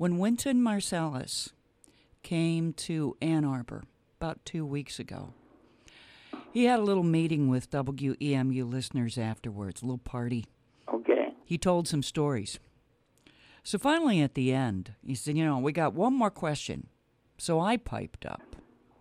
When Wynton Marsalis came to Ann Arbor about 2 weeks ago, he had a little meeting with WEMU listeners afterwards, a little party. Okay. He told some stories. So finally at the end, he said, we got one more question. So I piped up.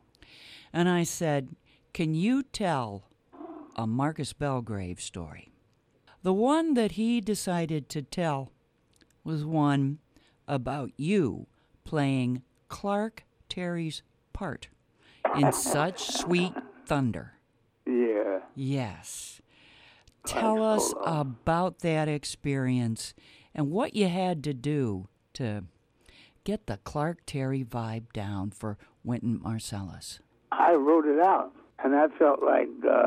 And I said, can you tell a Marcus Belgrave story? The one that he decided to tell was one about you playing Clark Terry's part in Such Sweet Thunder. Yeah. Yes. Tell us about that experience and what you had to do to get the Clark Terry vibe down for Wynton Marsalis. I wrote it out, and I felt like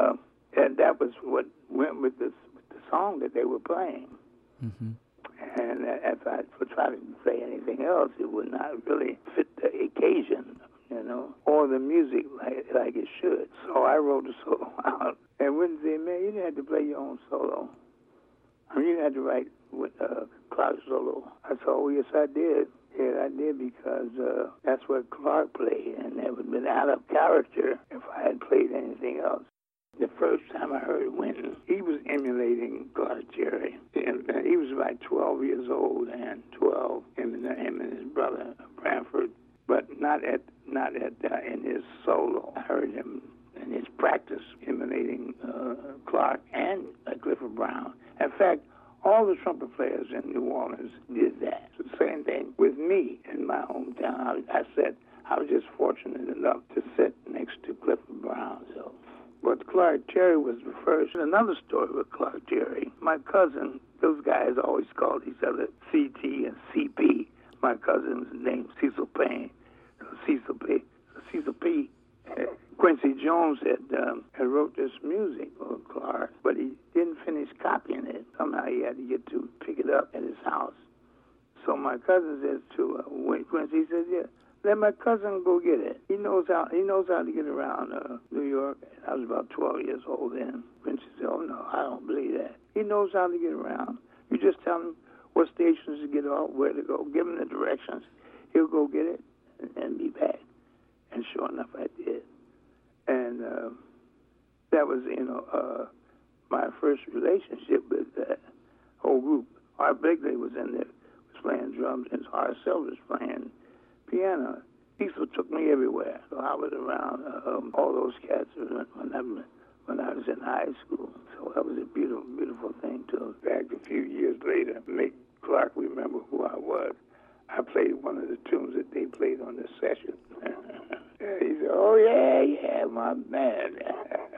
that was what went with the song that they were playing. Mm-hmm. And if I would try to say anything else, it would not really fit the occasion, or the music like it should. So I wrote the solo out. And Wynton said, man, you didn't have to play your own solo. You didn't have to write with Clark solo. I said, oh, yes, I did. Yeah, I did because that's what Clark played, and it would have been out of character if I had played anything else. The first time I heard Wynton, he was emulating Clark Terry. And he was about 12 years old, and 12, him and his brother, Branford, but not in his solo. I heard him in his practice emulating Clark and Clifford Brown. In fact, all the trumpet players in New Orleans did that. The same thing with me in my hometown. I said I was just fortunate enough to sit next to Clifford Brown. But Clark Terry was the first. Another story with Clark Terry. My cousin, those guys always called each other CT and CP. My cousin's name Cecil Payne. Cecil P. Quincy Jones had wrote this music for Clark, but he didn't finish copying it. Somehow he had to get to pick it up at his house. So my cousin says to Quincy, he says, yeah, let my cousin go get it. He knows how to get around New York. I was about 12 years old then. Quincy said, oh, no, I don't believe that. He knows how to get around. You just tell him what stations to get off, where to go. Give him the directions. He'll go get it and be back. And sure enough, I did. And that was, my first relationship with that whole group. Art Blakely was in there, was playing drums, and Horace Silver was playing piano. Cecil took me everywhere. So I was around all those cats when I was in high school. So that was a beautiful, beautiful thing, too. Back a few years later, make Clark remember who I was. I played one of the tunes that they played on the session. He said, oh, yeah, my man.